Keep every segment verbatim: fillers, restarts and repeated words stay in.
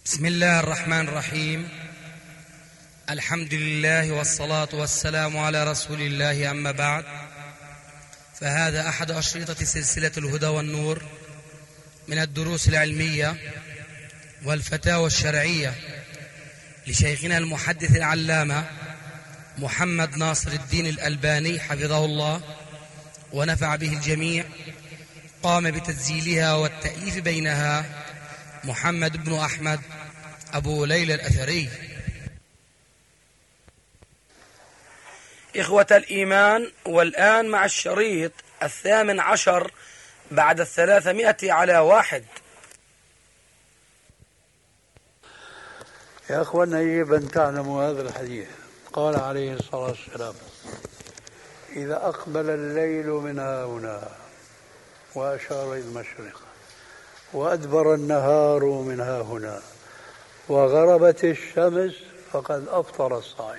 بسم الله الرحمن الرحيم. الحمد لله والصلاة والسلام على رسول الله، أما بعد، فهذا أحد أشرطة سلسلة الهدى والنور من الدروس العلمية والفتاوى الشرعية لشيخنا المحدث العلامة محمد ناصر الدين الألباني حفظه الله ونفع به الجميع. قام بتسجيلها والتأليف بينها محمد بن أحمد أبو ليلى الأثري. إخوة الإيمان، والآن مع الشريط الثامن عشر بعد الثلاثمائة على واحد. يا أخوانا، يجب أن تعلموا هذا الحديث. قال عليه الصلاة والسلام: إذا أقبل الليل من هنا، وأشار إلى المشرق، وأدبر النهار من ها هنا، وغربت الشمس، فقد أفطر الصائم.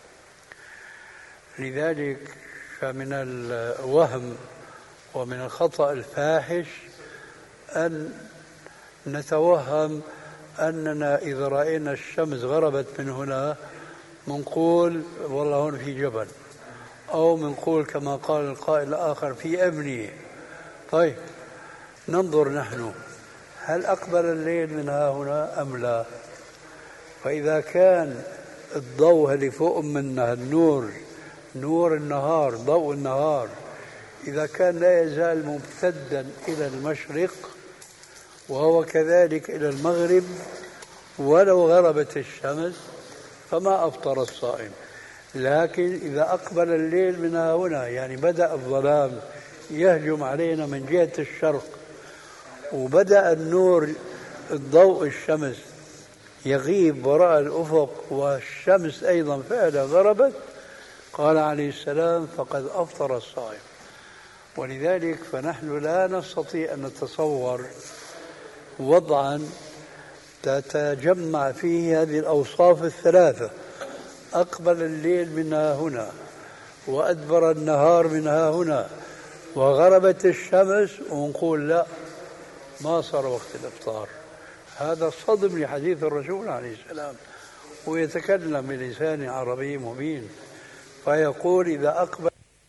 لذلك فمن الوهم ومن الخطأ الفاحش أن نتوهم أننا إذا رأينا الشمس غربت من هنا منقول والله هون في جبل، أو منقول كما قال القائل الآخر في أبنية. طيب، ننظر نحن، هل أقبل الليل من ها هنا أم لا؟ فإذا كان الضوء اللي فوق منا النور، نور النهار، ضوء النهار، إذا كان لا يزال ممتدا إلى المشرق وهو كذلك إلى المغرب ولو غربت الشمس، فما أفطر الصائم. لكن إذا أقبل الليل من هنا، يعني بدأ الظلام يهجم علينا من جهة الشرق، وبدأ النور الضوء الشمس يغيب وراء الأفق، والشمس أيضا فعلا غربت، قال عليه السلام: فقد أفطر الصائم. ولذلك فنحن لا نستطيع أن نتصور وضعا تتجمع فيه هذه الأوصاف الثلاثة: أقبل الليل من ها هنا، وأدبر النهار من ها هنا، وغربت الشمس، ونقول لا، ما صار وقت الإفطار. هذا صدم لحديث الرسول عليه السلام، ويتكلم بلسان عربي مبين، فيقول: إذا أقبل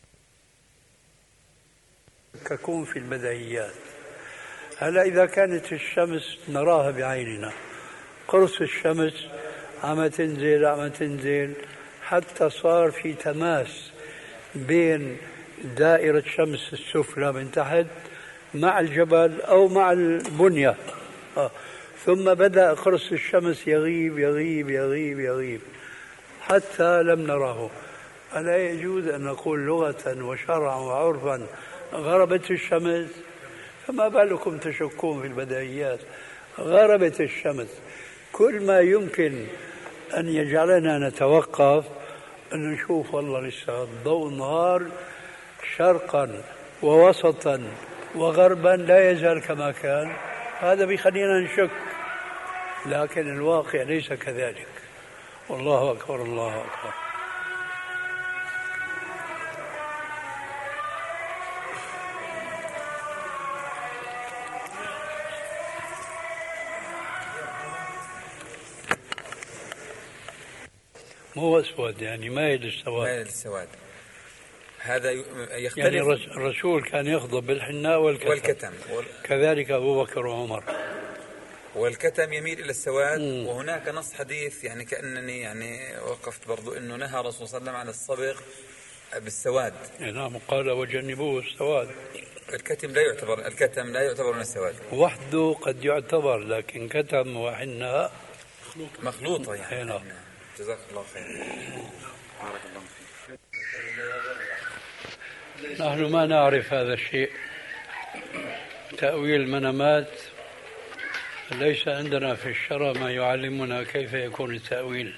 ككون في البديهيات. هلا إذا كانت الشمس نراها بعيننا، قرص الشمس عم تنزل عم تنزل حتى صار في تماس بين دائرة شمس السفلى من تحت مع الجبل أو مع البنية، آه. ثم بدأ قرص الشمس يغيب يغيب يغيب يغيب حتى لم نراه. ألا يجوز أن نقول لغة وشرعا وعرفا غربت الشمس؟ فما بالكم تشكون في البديهيات؟ غربت الشمس. كل ما يمكن أن يجعلنا نتوقف أن نشوف والله لسه ضوء النهار شرقا ووسطا وغربا لا يزال كما كان، هذا بيخلينا نشك، لكن الواقع ليس كذلك. والله أكبر، الله أكبر. مو أسود، يعني مايل للسواد. مايل للسواد، هذا يختلف. يعني الرسول كان يخضب بالحناء والكتم, والكتم. وال... كذلك أبو بكر وعمر. والكتم يميل إلى السواد. مم. وهناك نص حديث، يعني كأنني يعني وقفت برضو، أنه نهى الرسول صلى الله عليه وسلم عن الصبغ بالسواد. نعم، قال: وجنبوه السواد. الكتم لا يعتبر الكتم لا يعتبر من السواد وحده، قد يعتبر، لكن كتم وحناء مخلوطة يعني. نعم. جزاك الله خير. بارك الله فيك. نحن ما نعرف هذا الشيء، تأويل المنامات ليس عندنا في الشرع ما يعلمنا كيف يكون التأويل.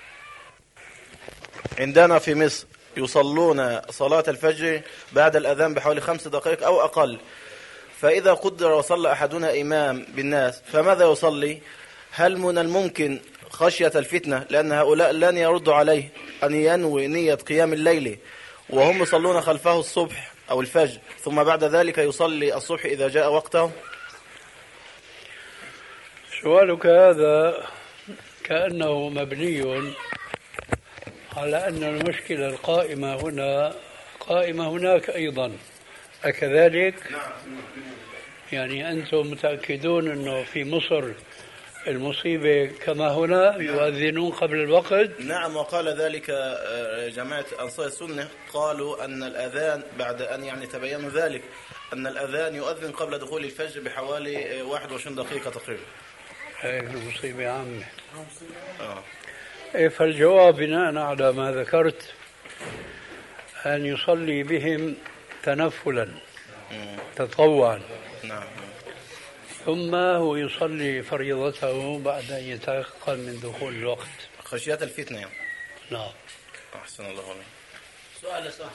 عندنا في مصر يصلون صلاة الفجر بعد الأذان بحوالي خمس دقائق أو أقل، فإذا قدر وصلى أحدنا إمام بالناس فماذا يصلي؟ هل من الممكن خشية الفتنة، لأن هؤلاء لن يردوا عليه، أن ينوي نية قيام الليل وهم يصلون خلفه الصبح أو الفجر، ثم بعد ذلك يصلي الصبح إذا جاء وقته؟ سؤالك هذا كأنه مبني على أن المشكلة القائمة هنا قائمة هناك أيضا، أكذلك؟ نعم. يعني أنتم متأكدون أنه في مصر المصيبة كما هنا يؤذنون قبل الوقت؟ نعم، وقال ذلك جماعة أنصار السنة، قالوا أن الأذان بعد أن يعني تبين ذلك أن الأذان يؤذن قبل دخول الفجر بحوالي واحد وعشرين دقيقة تقريبا. هاي المصيبة عامة. آه. إيه، فالجواب بناء على ما ذكرت أن يصلي بهم تنفلا تطوعا، نعم. ثم هو يصلي فريضته بعد أن يتيقن من دخول الوقت خشية الفتنة يعني. نعم. أحسن الله عليك. سؤال صح.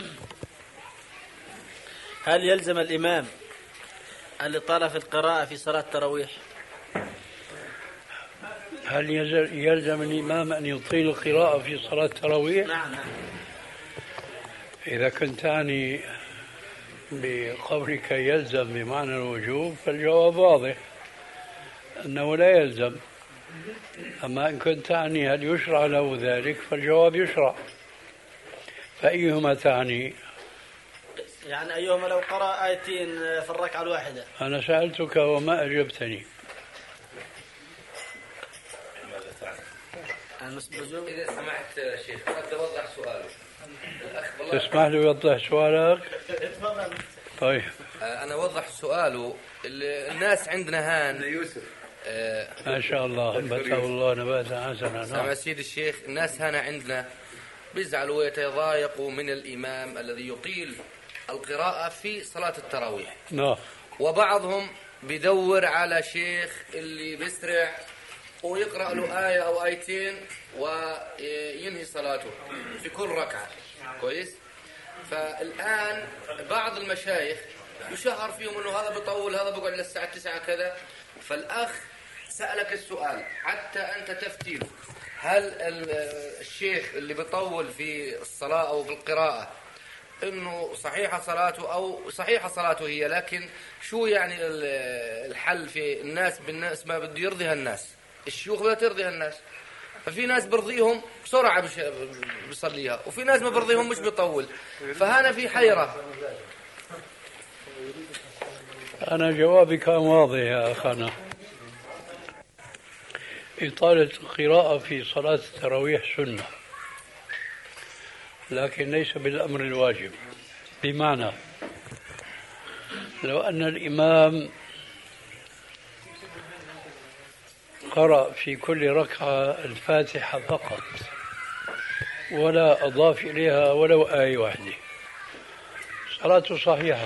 هل يلزم الإمام الإطالة في القراءة في صلاة التراويح؟ هل يلزم الإمام أن يطيل القراءة في صلاة التراويح؟ نعم نعم. إذا كنت تعني بقولك يلزم بمعنى الوجوب فالجواب واضح أنه لا يلزم، أما إن كنت تعني هل يشرع له ذلك فالجواب يشرع. فأيهما تعني؟ يعني أيهما لو قرأ آيتين في الركعة الواحدة. أنا سألتك وما أجبتني. إذا سمحت شيخ قد أوضح سؤالك. تسمح لي يوضح سؤالك؟ طيب. أنا أوضح سؤاله. الناس عندنا هان يوسف آه ما شاء الله نبته الله نباتا حسنا. سمع سيد الشيخ، الناس هنا عندنا بيزعلوا ويتضايقوا من الإمام الذي يطيل القراءة في صلاة التراويح. نعم. وبعضهم بيدور على شيخ اللي بيسرع ويقرأ له آية أو آيتين وينهي صلاته في كل ركعة. كويس؟ فالآن بعض المشايخ يشهر فيهم أنه هذا بيطول، هذا بيقعد للساعة تسعة كذا. فالأخ سألك السؤال حتى أنت تفتي، هل الشيخ اللي بيطول في الصلاة أو في القراءة إنه صحيحة صلاته أو صحيحة صلاته هي، لكن شو يعني الحل في الناس؟ بالناس ما بده يرضيها الناس، الشيوخ بدها ترضيها الناس، ففي ناس برضيهم بسرعة بيصليها وفي ناس ما برضيهم مش بيطول، فهنا في حيرة. أنا جوابي كان واضح يا أخانا. إطالة القراءة في صلاة التراويح سنة، لكن ليس بالأمر الواجب. بمعنى لو أن الإمام قرأ في كل ركعة الفاتحة فقط ولا أضاف إليها ولو آية واحدة صلاته صحيحة.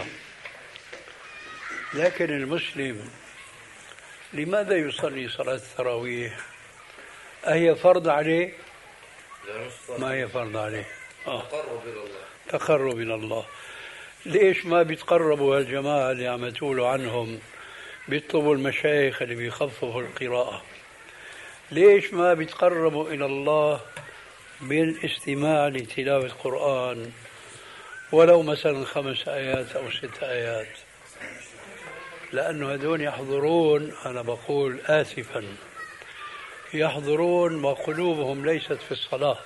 لكن المسلم لماذا يصلي صلاة التراويح؟ أهي فرض عليه؟ ما هي فرض عليه. آه. تقرب إلى الله. تقرب إلى الله. ليش ما بيتقربوا هالجماعة اللي عم تقولوا عنهم بيطلبوا المشايخ اللي بيخففوا القراءة؟ ليش ما بيتقربوا إلى الله بالاستماع لتلاوة القرآن ولو مثلا خمس آيات أو ست آيات؟ لأنه هذول يحضرون، أنا بقول آسفا، يحضرون وقلوبهم ليست في الصلاة.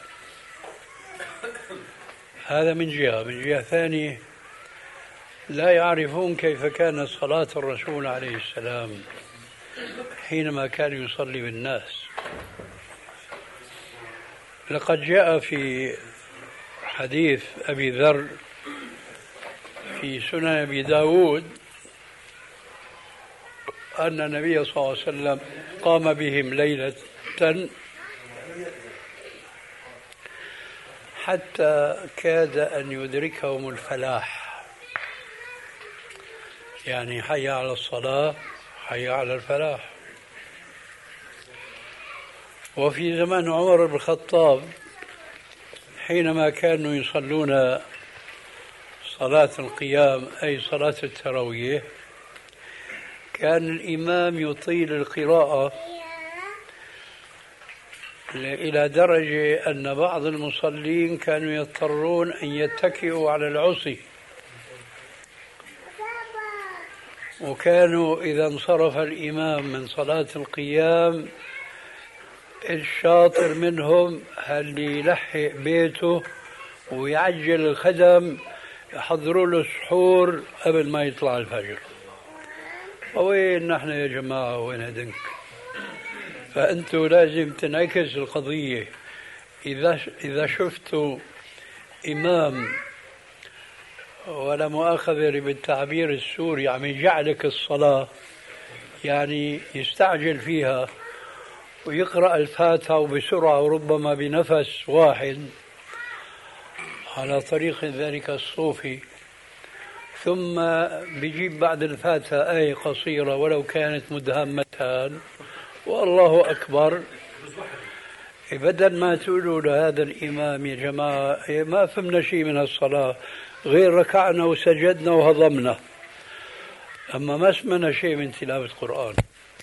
هذا من جهة. من جهة ثانية لا يعرفون كيف كانت صلاة الرسول عليه السلام حينما كان يصلي بالناس. لقد جاء في حديث أبي ذر في سنن أبي داود أن النبي صلى الله عليه وسلم قام بهم ليلة حتى كاد أن يدركهم الفلاح، يعني حي على الصلاة حي على الفلاح. وفي زمان عمر بن الخطاب حينما كانوا يصلون صلاة القيام أي صلاة التراويح كان الإمام يطيل القراءة إلى درجة أن بعض المصلين كانوا يضطرون أن يتكئوا على العصي وكانوا إذا انصرف الإمام من صلاة القيام الشاطر منهم اللي يلحق بيته ويعجل الخدم يحضروا له السحور قبل ما يطلع الفجر. وين نحن يا جماعة وين هدنك؟ فأنتوا لازم تنعكس القضية. إذا إذا شفتوا إمام ولا مؤاخذة بالتعبير السوري عم يجعلك الصلاة، يعني يستعجل فيها ويقرأ الفاتحة وبسرعة وربما بنفس واحد على طريق ذلك الصوفي، ثم بيجيب بعد الفاتحة آية قصيرة ولو كانت مدهمتان والله أكبر، بدل ما تقولوا لهذا الإمام يا جماعة ما فهمنا شيء من الصلاة غير ركعنا وسجدنا وهضمنا، أما ما سمعنا شيء من تلاوة القرآن،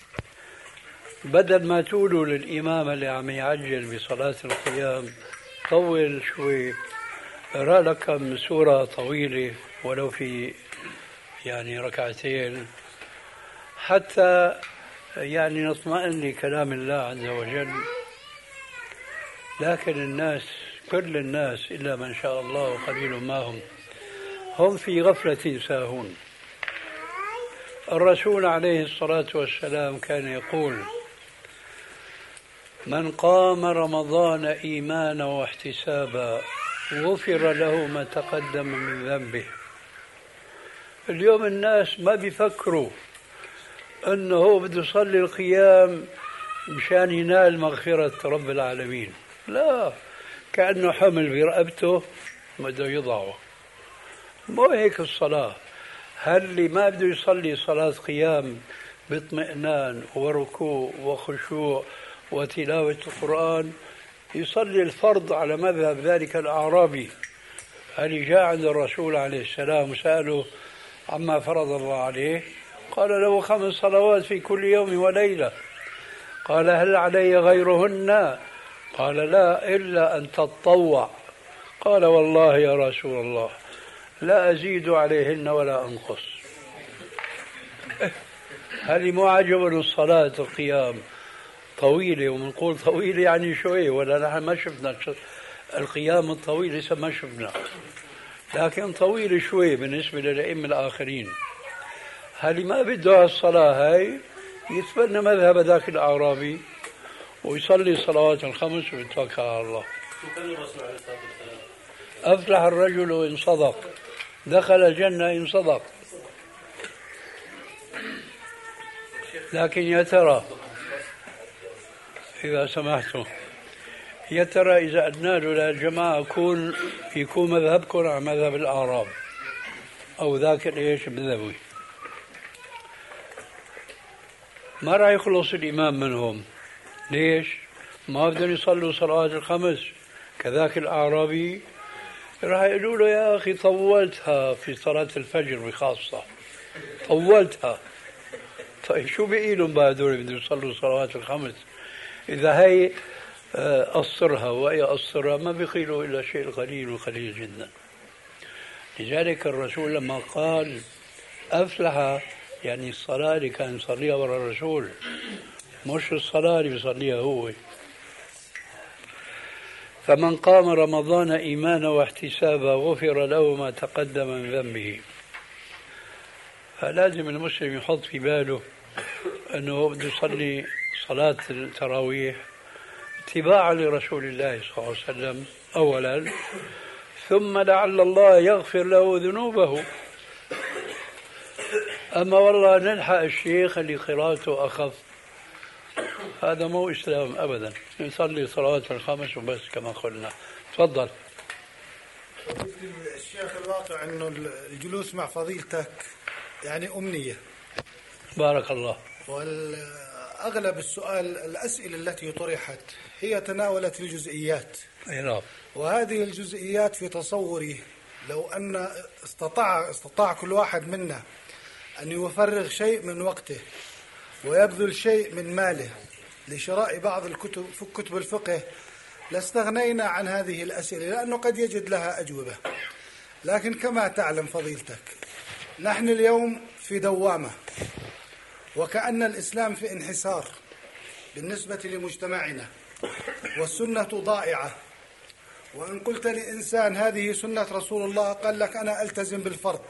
بدل ما تقولوا للإمام اللي عم يعجل بصلاة القيام طول شوي، اقرأ لكم سورة طويلة ولو في يعني ركعتين حتى يعني نطمئن لكلام الله عز وجل. لكن الناس كل الناس إلا من شاء الله وقليل ما هم هم في غفلة ساهون. الرسول عليه الصلاة والسلام كان يقول: من قام رمضان إيمانا واحتسابا غفر له ما تقدم من ذنبه. اليوم الناس ما بيفكروا أنه بده يصلي القيام مشان ينال مغفرة رب العالمين، لا، كأنه حمل برقبته بده يضعه. مو هيك الصلاة. هل اللي ما بده يصلي صلاة قيام باطمئنان وركوع وخشوع وتلاوة القرآن يصلي الفرض على مذهب ذلك الأعرابي اللي جاء عند الرسول عليه السلام وسأله عما فرض الله عليه، قال له: خمس صلوات في كل يوم وليلة. قال: هل علي غيرهن؟ قال: لا، إلا أن تتطوع. قال: والله يا رسول الله لا أزيد عليهن ولا أنقص. هل مو عجب الصلاة القيام طويلة، ومنقول طويلة يعني شوي، ولا نحن ما شفنا القيام الطويل لسه ما شفنا، لكن طويل شوي بالنسبة للأئمة الآخرين. هل ما بده الصلاة هاي يتبنى مذهب ذاك الأعرابي ويصلي الصلوات الخمس ويتوكل على الله. أفلح الرجل إن صدق، دخل الجنة إن صدق. لكن يا ترى إذا سمحتم، يا ترى إذا أدنا له للجماعة يكون يكون مذهبكم على مذهب الأعراب أو ذاك الإيش البدوي، ما راح يخلص الإمام منهم. ليش؟ ما بدهم يصلوا صلوات الخمس كذاك الأعرابي، راح يقولوا له: يا أخي طولتها في صلاة الفجر بخاصة، طولتها. طيب شو بقي لهم بعد دول بدهم يصلوا صلوات الخمس؟ إذا هي قصرها وهي قصرها ما بيقيلوا إلا شيء قليل وقليل جدا. لذلك الرسول لما قال أفلح، يعني الصلاة اللي كان يصليها ورا الرسول، مش الصلاة اللي بيصليها هو. فمن قام رمضان إيمانا واحتسابا غفر له ما تقدم من ذنبه. فلازم المسلم يحط في باله أنه بده يصلي صلاة التراويح اتباعا لرسول الله صلى الله عليه وسلم أولا، ثم لعل الله يغفر له ذنوبه. أما والله نلحق الشيخ اللي قراءته أخف، هذا مو إسلام أبدا. يصلي صلوات الخمس وبس كما قلنا. تفضل. الشيخ، الواقع أنه الجلوس مع فضيلتك يعني أمنية. بارك الله. والأغلب السؤال الأسئلة التي طرحت هي تناولت الجزئيات، نعم. وهذه الجزئيات في تصوري لو أن استطاع استطاع كل واحد منا أن يفرغ شيء من وقته ويبذل شيء من ماله لشراء بعض الكتب في كتب الفقه لاستغنينا عن هذه الأسئلة، لأنه قد يجد لها أجوبة. لكن كما تعلم فضيلتك نحن اليوم في دوامة، وكأن الإسلام في انحسار بالنسبة لمجتمعنا، والسنة ضائعة. وإن قلت لإنسان هذه سنة رسول الله قال لك أنا ألتزم بالفرض.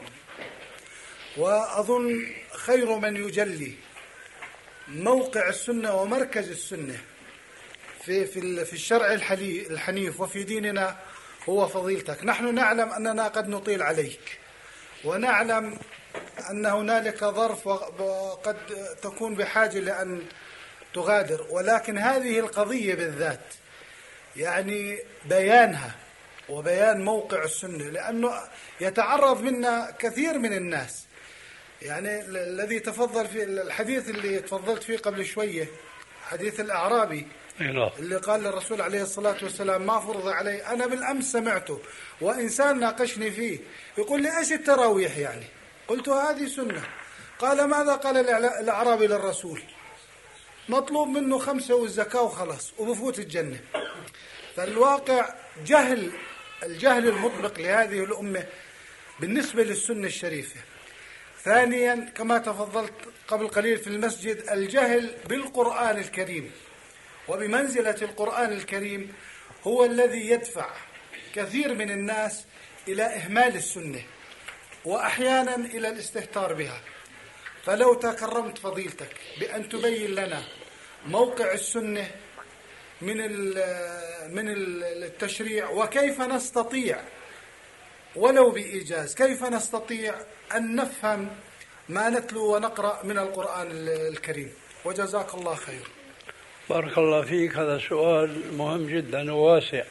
وأظن خير من يجلي موقع السنة ومركز السنة في في في الشرع الحنيف وفي ديننا هو فضيلتك. نحن نعلم أننا قد نطيل عليك، ونعلم أن هنالك ظرف وقد تكون بحاجة لأن تغادر، ولكن هذه القضية بالذات يعني بيانها وبيان موقع السنة، لأنه يتعرض منا كثير من الناس. يعني الذي تفضل في الحديث اللي تفضلت فيه قبل شوية، حديث الأعرابي اللي قال للرسول عليه الصلاة والسلام ما فرض علي، أنا بالأمس سمعته وإنسان ناقشني فيه يقول لي إيش التراويح يعني؟ قلت هذه سنة. قال ماذا قال الأعرابي للرسول؟ مطلوب منه خمسة والزكاة وخلاص وبفوت الجنة. فالواقع جهل، الجهل المطبق لهذه الأمة بالنسبة للسنة الشريفة. ثانيا كما تفضلت قبل قليل في المسجد، الجهل بالقرآن الكريم وبمنزلة القرآن الكريم هو الذي يدفع كثير من الناس إلى إهمال السنة وأحيانا إلى الاستهتار بها. فلو تكرمت فضيلتك بأن تبين لنا موقع السنة من من التشريع، وكيف نستطيع ولو بإيجاز كيف نستطيع أن نفهم ما نتلو ونقرأ من القرآن الكريم. وجزاك الله خير. بارك الله فيك. هذا سؤال مهم جدا وواسع،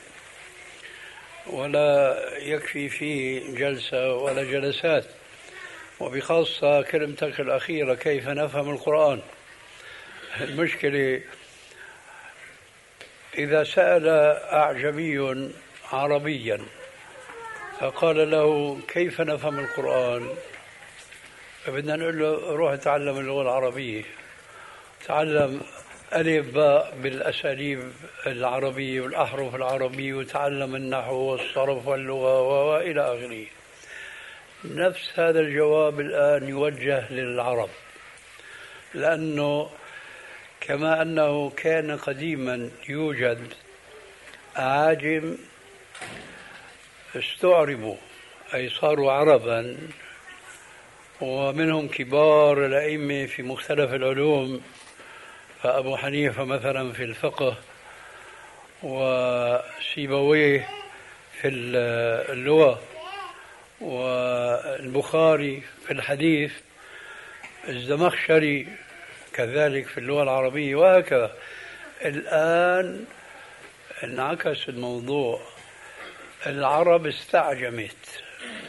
ولا يكفي فيه جلسة ولا جلسات، وبخاصة كلمتك الأخيرة كيف نفهم القرآن. المشكلة إذا سأل أعجمي عربيا فقال له كيف نفهم القرآن، فبدنا نقول له روح تعلم اللغة العربية، تعلم ألف باء بالأساليب العربية والأحرف العربية، وتعلم النحو والصرف واللغة وإلى آخره. نفس هذا الجواب الآن يوجه للعرب، لأنه كما أنه كان قديما يوجد أعاجم استعربوا أي صاروا عربا، ومنهم كبار الأئمة في مختلف العلوم، فأبو حنيفة مثلا في الفقه، وسيبويه في اللغة، والبخاري في الحديث، الزمخشري كذلك في اللغة العربية، وهكذا. الآن انعكس الموضوع، العرب استعجمت،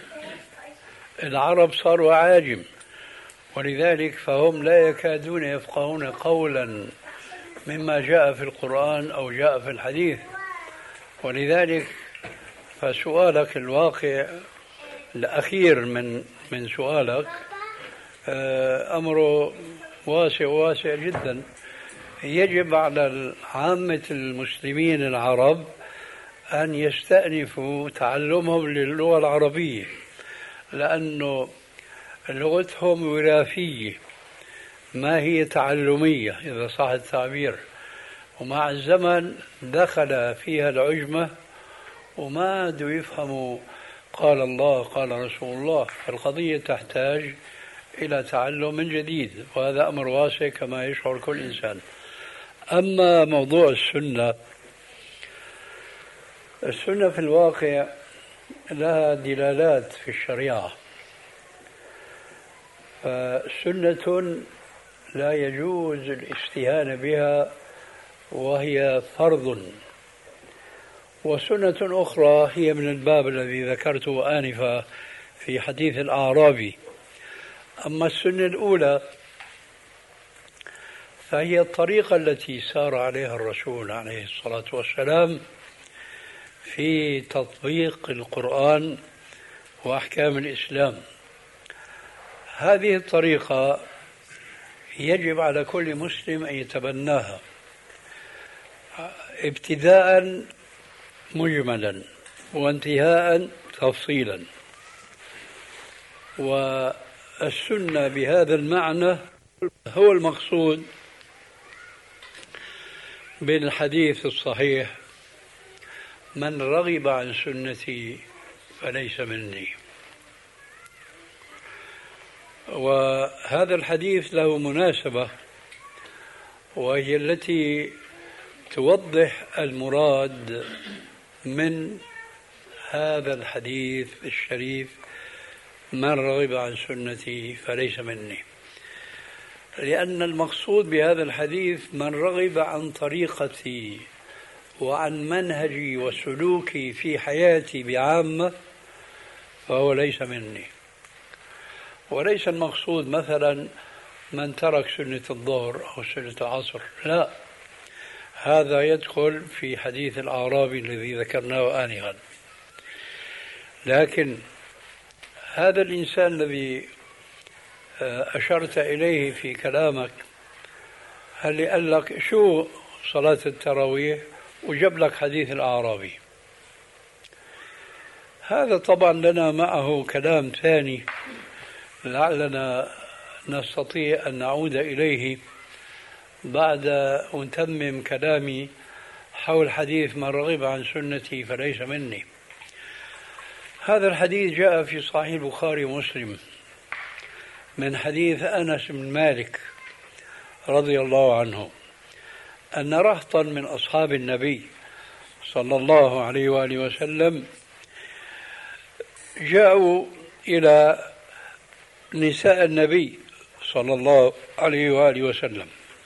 العرب صاروا عاجم، ولذلك فهم لا يكادون يفقهون قولا مما جاء في القرآن أو جاء في الحديث. ولذلك فسؤالك الواقع الأخير من من سؤالك أمره واسع واسع جدا. يجب على عامة المسلمين العرب أن يستأنفوا تعلمهم للغة العربية، لأنه لغتهم وراثية ما هي تعلمية إذا صح التعبير، ومع الزمن دخل فيها العجمة وما عادوا يفهموا قال الله قال رسول الله. فالقضية تحتاج إلى تعلم من جديد، وهذا أمر واسع كما يشعر كل إنسان. أما موضوع السنة، السنة في الواقع لها دلالات في الشريعة، فسنة لا يجوز الاستهانة بها وهي فرض، وسنة أخرى هي من الباب الذي ذكرته آنفا في حديث الأعرابي. أما السنة الأولى فهي الطريقة التي سار عليها الرسول عليه الصلاة والسلام في تطبيق القرآن وأحكام الإسلام. هذه الطريقة يجب على كل مسلم أن يتبناها، ابتداء مجملا وانتهاء تفصيلا. السنة بهذا المعنى هو المقصود بالحديث الصحيح: من رغب عن سنتي فليس مني. وهذا الحديث له مناسبة، وهي التي توضح المراد من هذا الحديث الشريف: من رغب عن سنتي فليس مني. لأن المقصود بهذا الحديث من رغب عن طريقتي وعن منهجي وسلوكي في حياتي بعامة فهو ليس مني. وليس المقصود مثلا من ترك سنة الظهر أو سنة العصر، لا، هذا يدخل في حديث الأعرابي الذي ذكرناه آنفا. لكن هذا الإنسان الذي أشرت إليه في كلامك، هل قال لك شو صلاة التراويح وجاب لك حديث الأعرابي، هذا طبعا لنا معه كلام ثاني لعلنا نستطيع أن نعود إليه بعد أن تمم كلامي حول حديث من رغب عن سنتي فليس مني. هذا الحديث جاء في صحيح البخاري ومسلم من حديث أنس بن مالك رضي الله عنه أن رهطا من أصحاب النبي صلى الله عليه وآله وسلم جاءوا إلى نساء النبي صلى الله عليه وآله وسلم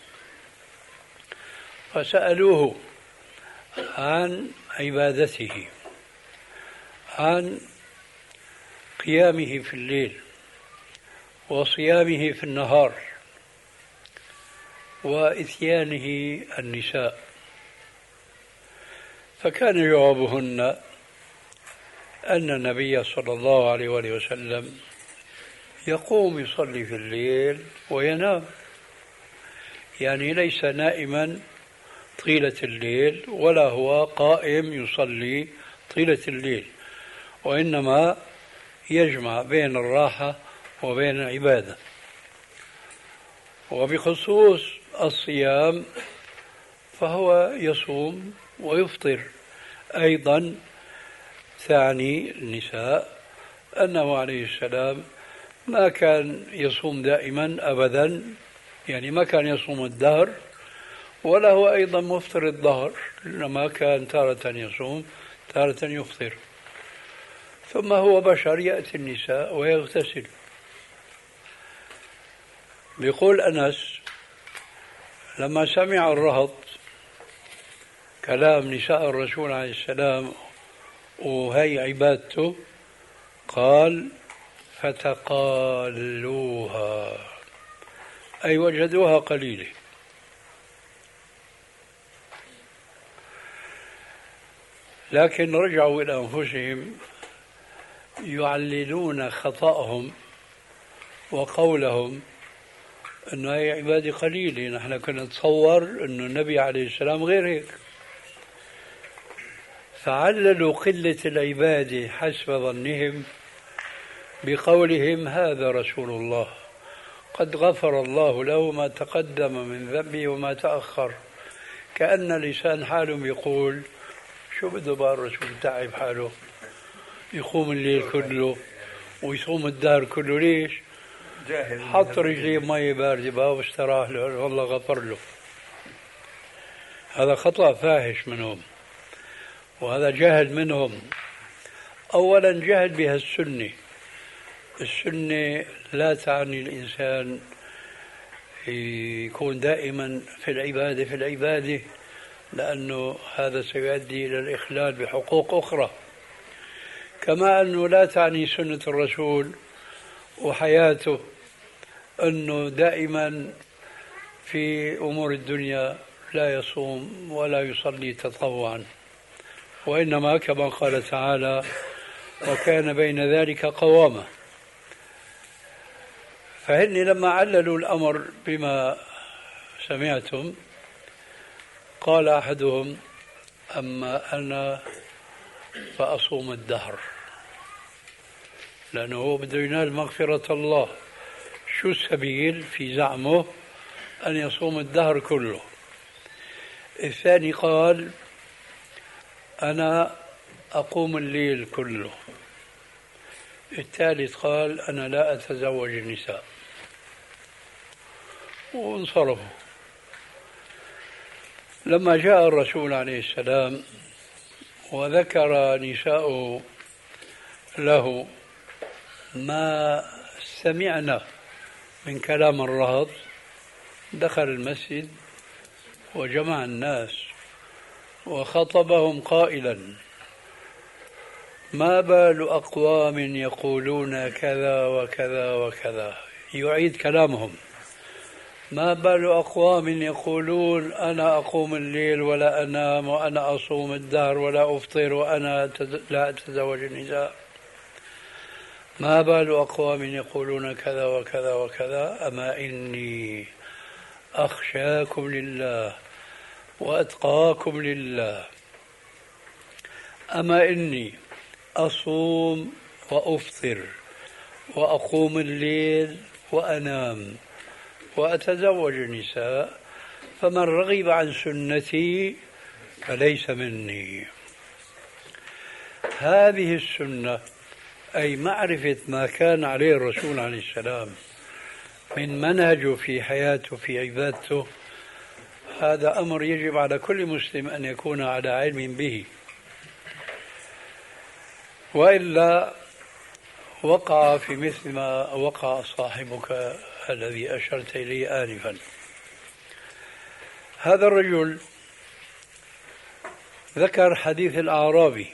فسألوه عن عبادته، عن قيامه في الليل وصيامه في النهار وإتيانه النساء. فكان جوابهن أن النبي صلى الله عليه وآله وسلم يقوم يصلي في الليل وينام، يعني ليس نائما طيلة الليل ولا هو قائم يصلي طيلة الليل، وإنما يجمع بين الراحة وبين العبادة. وبخصوص الصيام فهو يصوم ويفطر أيضا. ثاني النساء أنه عليه السلام ما كان يصوم دائما أبدا، يعني ما كان يصوم الدهر، ولا هو أيضا مفطر الظهر، إنما كان تارة يصوم تارة يفطر. ثم هو بشر يأتي النساء ويغتسل. بيقول أنس لما سمع الرهط كلام نساء الرسول عليه السلام وهي عبادته قال: فتقالوها، أي وجدوها قليلة. لكن رجعوا إلى أنفسهم يعللون خطأهم وقولهم أنه هي عبادة قليلة، نحن كنا نتصور أنه النبي عليه السلام غير هيك. فعللوا قلة العبادة حسب ظنهم بقولهم: هذا رسول الله قد غفر الله له ما تقدم من ذنبه وما تأخر. كأن لسان حالهم يقول: شو بده بقى الرسول تعب حاله يقوم الليل كله ويصوم الدهر كله، ليش؟ حط رجليه مية باردة بقى واستراح له، والله غفر له. هذا خطأ فاحش منهم، وهذا جهل منهم. أولا جهل بها السنة. السنة لا تعني الإنسان يكون دائما في العبادة في العبادة، لأنه هذا سيؤدي إلى الإخلال بحقوق أخرى. كما أنه لا تعني سنة الرسول وحياته أنه دائما في أمور الدنيا لا يصوم ولا يصلي تطوعا، وإنما كما قال تعالى: وكان بين ذلك قوامة. فهن لما عللوا الأمر بما سمعتم قال أحدهم: أما أنا فأصوم الدهر، لأنه هو بده ينال مغفرة الله شو السبيل في زعمه أن يصوم الدهر كله. الثاني قال أنا أقوم الليل كله. الثالث قال أنا لا أتزوج النساء، وانصرفوا. لما جاء الرسول عليه السلام وذكر نساءه له ما سمعنا من كلام الرهط، دخل المسجد وجمع الناس وخطبهم قائلا ما بال أقوام يقولون كذا وكذا وكذا، يعيد كلامهم. ما بال أقوام يقولون أنا أقوم الليل ولا أنام وأنا أصوم الدهر ولا أفطر وأنا لا أتزوج النساء. ما بال أقوام يقولون كذا وكذا وكذا، أما إني أخشاكم لله وأتقاكم لله. أما إني أصوم وأفطر وأقوم الليل وأنام وأتزوج النساء، فمن رغب عن سنتي فليس مني. هذه السنة أي معرفة ما كان عليه الرسول عليه السلام من منهجه في حياته في عبادته، هذا أمر يجب على كل مسلم أن يكون على علم به، وإلا وقع في مثل ما وقع صاحبك الذي أشرت إليه آنفا. هذا الرجل ذكر حديث الأعرابي،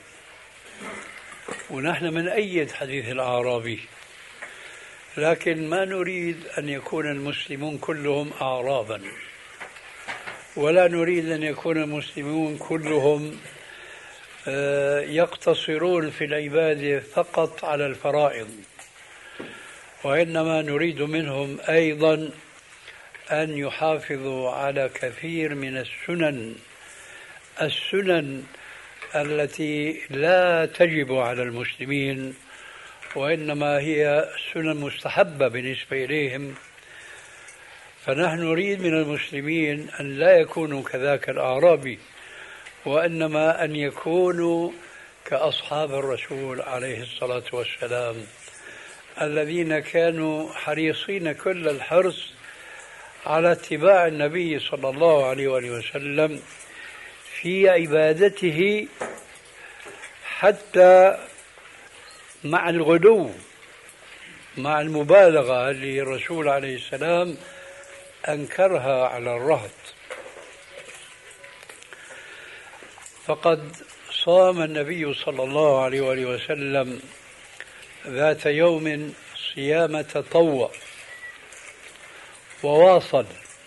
ونحن من أيد حديث الأعرابي، لكن ما نريد أن يكون المسلمون كلهم أعرابا، ولا نريد أن يكون المسلمون كلهم يقتصرون في العبادة فقط على الفرائض، وإنما نريد منهم أيضا أن يحافظوا على كثير من السنن السنن التي لا تجب على المسلمين، وإنما هي سنن مستحبة بالنسبة إليهم. فنحن نريد من المسلمين أن لا يكونوا كذاك الأعرابي، وإنما أن يكونوا كأصحاب الرسول عليه الصلاة والسلام الذين كانوا حريصين كل الحرص على اتباع النبي صلى الله عليه وآله وسلم في عبادته، حتى مع الغلو، مع المبالغة اللي الرسول عليه السلام أنكرها على الرهط. فقد صام النبي صلى الله عليه وآله وسلم ذات يوم صيام تطوع، وواصل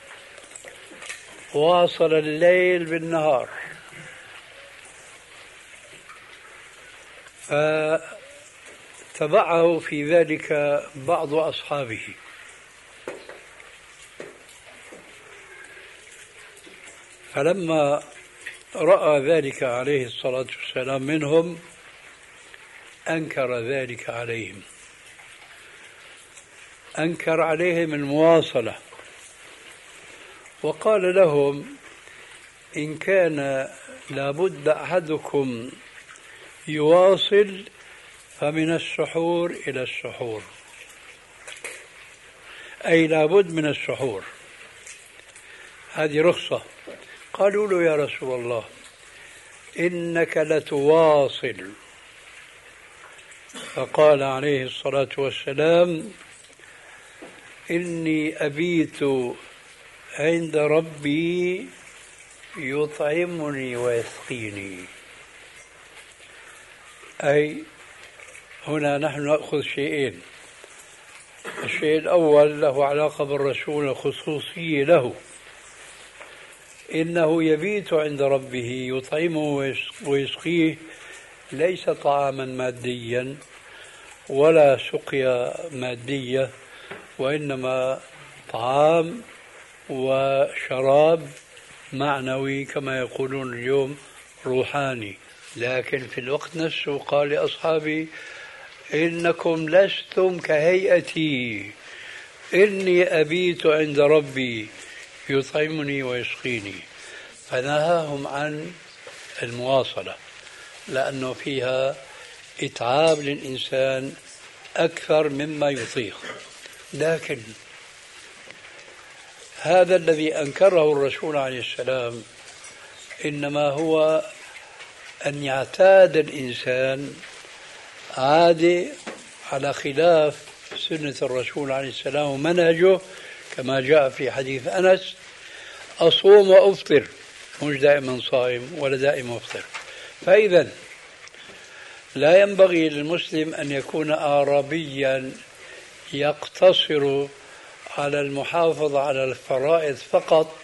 واصل الليل بالنهار، فتبعه في ذلك بعض أصحابه، فلما رأى ذلك عليه الصلاة والسلام منهم أنكر ذلك عليهم، أنكر عليهم المواصلة، وقال لهم إن كان لابد أحدكم يواصل فمن السحور إلى السحور، أي لابد من السحور، هذه رخصة. قالوا له يا رسول الله إنك لتواصل، فقال عليه الصلاة والسلام إني أبيت عند ربي يطعمني ويسقيني. أي هنا نحن نأخذ شيئين، الشيء الأول له علاقة بالرسول الخصوصية له، إنه يبيت عند ربه يطعمه ويسقيه، ليس طعاما ماديا ولا سقيا مادية، وإنما طعام وشراب معنوي كما يقولون اليوم روحاني. لكن في الوقت نفسه قال لأصحابي إنكم لستم كهيئتي، إني أبيت عند ربي يطعمني ويسقيني، فنهاهم عن المواصلة لأنه فيها إتعاب للإنسان أكثر مما يطيق. لكن هذا الذي أنكره الرسول عليه السلام إنما هو أن يعتاد الإنسان عادة على خلاف سنة الرسول عليه السلام ومنهجه، كما جاء في حديث أنس: أصوم وأفطر، مش دائما صائم ولا دائما أفطر. فإذا لا ينبغي للمسلم أن يكون أعرابيا يقتصر على المحافظة على الفرائض فقط،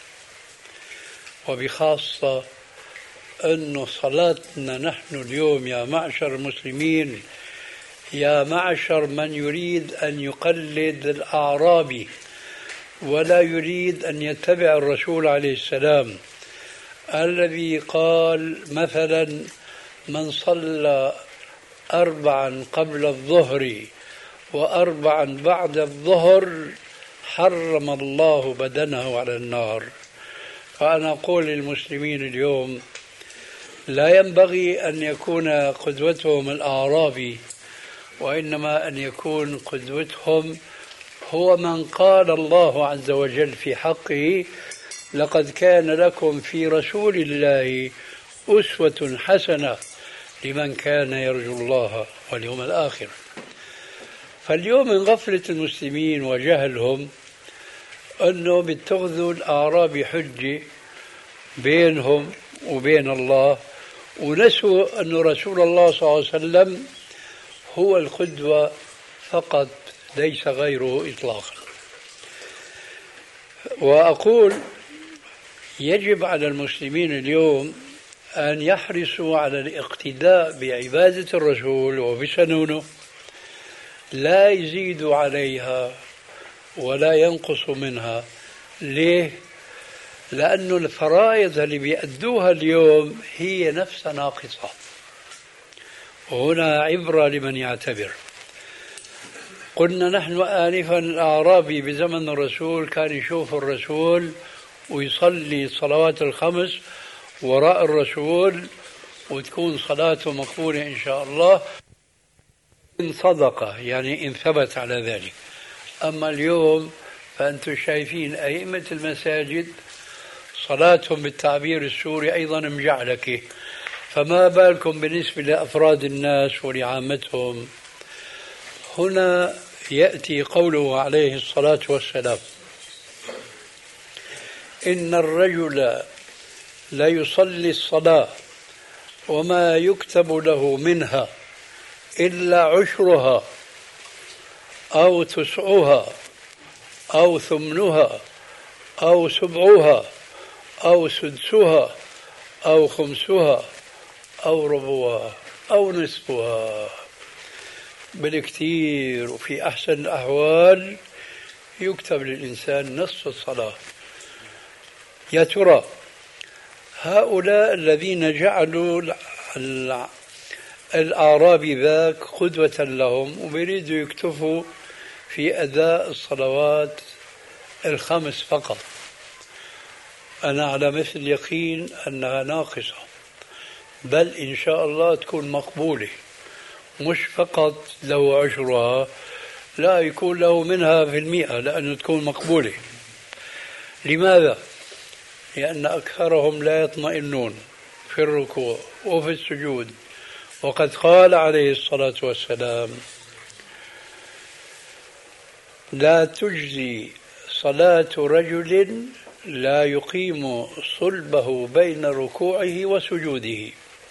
وبخاصة أن صلاتنا نحن اليوم يا معشر المسلمين، يا معشر من يريد أن يقلد الأعرابي ولا يريد أن يتبع الرسول عليه السلام الذي قال مثلا: من صلى أربعا قبل الظهر وأربعا بعد الظهر حرم الله بدنه على النار. فأنا أقول للمسلمين اليوم لا ينبغي أن يكون قدوتهم الأعرابي، وإنما أن يكون قدوتهم هو من قال الله عز وجل في حقه: لقد كان لكم في رسول الله أسوة حسنة لمن كان يرجو الله واليوم الآخر. فاليوم من غفلة المسلمين وجهلهم أنه بيتخذوا الأعرابي حجة بينهم وبين الله، ونسوا أن رسول الله صلى الله عليه وسلم هو القدوة فقط ليس غيره إطلاقا. وأقول يجب على المسلمين اليوم أن يحرصوا على الاقتداء بعبادة الرسول وبسنونه، لا يزيدوا عليها ولا ينقصوا منها. ليه؟ لأن الفرائض اللي بيأدوها اليوم هي نفسها ناقصة، وهنا عبرة لمن يعتبر. قلنا نحن آنفا الأعرابي بزمن الرسول كان يشوف الرسول ويصلي الصلوات الخمس وراء الرسول وتكون صلاته مقبولة إن شاء الله إن صدق، يعني إن ثبت على ذلك. أما اليوم فأنتم شايفين أئمة المساجد صلاتهم بالتعبير السوري أيضا مجعلكة، فما بالكم بالنسبة لأفراد الناس ولعامتهم. هنا يأتي قوله عليه الصلاة والسلام: إن الرجل لا يصلي الصلاة وما يكتب له منها إلا عشرها أو تسعها أو ثمنها أو سبعها أو سدسها أو خمسها أو ربعها أو نصفها. بالكثير وفي أحسن الأحوال يكتب للإنسان نصف الصلاة. يا ترى هؤلاء الذين جعلوا الأعرابي ذاك قدوة لهم وبيريدوا يكتفوا في أداء الصلوات الخمس فقط، أنا على مثل يقين أنها ناقصة، بل إن شاء الله تكون مقبولة، مش فقط له عشرها، لا يكون له منها في المئة لأنه تكون مقبولة. لماذا؟ لأن أكثرهم لا يطمئنون في الركوع وفي السجود، وقد قال عليه الصلاة والسلام: لا تجزي صلاة رجل لا يقيم صلبه بين ركوعه وسجوده.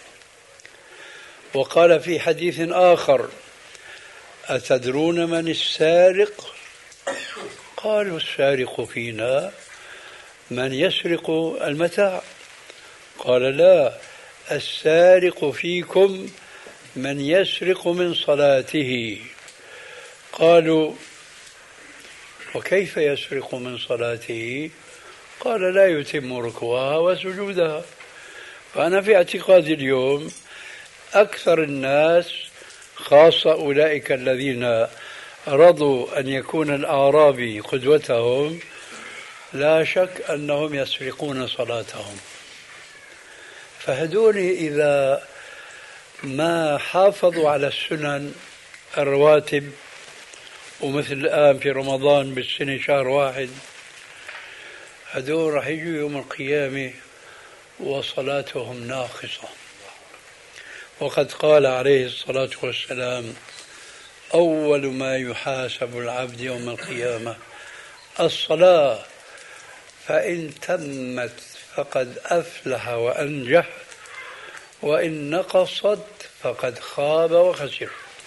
وقال في حديث آخر: أتدرون من السارق؟ قالوا: السارق فينا من يسرق المتاع. قال: لا، السارق فيكم من يسرق من صلاته. قالوا: وكيف يسرق من صلاته؟ قال: لا يتم ركوعها وسجودها. فأنا في اعتقادي اليوم أكثر الناس، خاصة أولئك الذين رضوا أن يكون الأعرابي قدوتهم لا شك أنهم يسرقون صلاتهم. فهدول إذا ما حافظوا على السنن الرواتب، ومثل الآن في رمضان بالسنة شهر واحد، هدول رح يجوا يوم القيامة وصلاتهم ناقصة. وقد قال عليه الصلاة والسلام: أول ما يحاسب العبد يوم القيامة الصلاة، فإن تمت فقد أفلح وأنجح، وإن نقصت فقد خاب وخسر.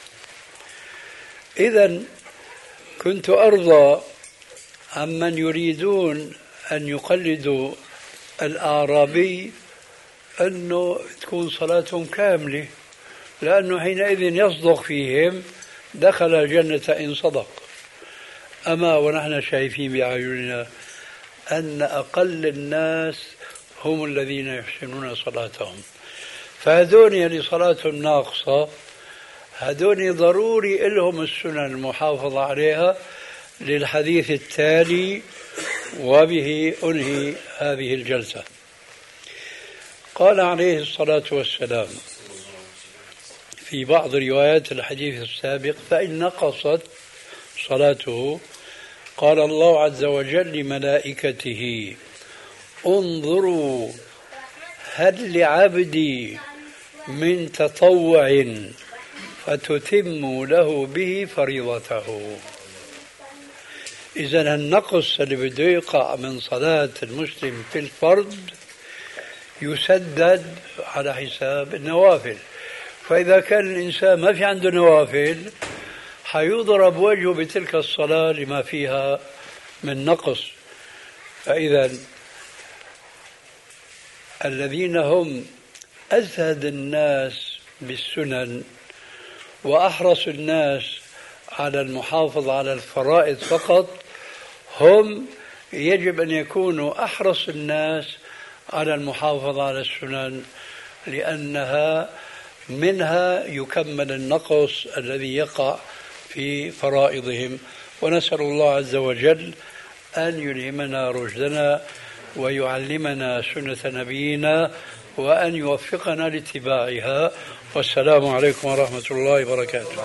إذن كنت أرضى عمن يريدون أن يقلدوا الأعرابي أنه تكون صلاتهم كاملة، لأنه حينئذ يصدق فيهم دخل الجنة إن صدق. أما ونحن شايفين بأعيننا أن أقل الناس هم الذين يحسنون صلاتهم. فهذون اللي صلاتهم ناقصة، هذون ضروري لهم السنن المحافظة عليها، للحديث التالي وبه أنهي هذه الجلسة. قال عليه الصلاة والسلام في بعض روايات الحديث السابق: فإن نقصت صلاته قال الله عز وجل لملائكته: انظروا هل لعبدي من تطوع فتتم له به فريضته. إذن النقص اللي بده يقع من صلاة المسلم في الفرض يسدد على حساب النوافل. فإذا كان الإنسان ما في عنده نوافل حيضرب وجهه بتلك الصلاة لما فيها من نقص. فإذا الذين هم أزهد الناس بالسنن وأحرص الناس على المحافظة على الفرائض فقط، هم يجب أن يكونوا أحرص الناس على المحافظة على السنن، لأنها منها يكمل النقص الذي يقع في فرائضهم. ونسأل الله عز وجل أن يلهمنا رشدنا ويعلمنا سنة نبينا وأن يوفقنا لاتباعها. والسلام عليكم ورحمة الله وبركاته.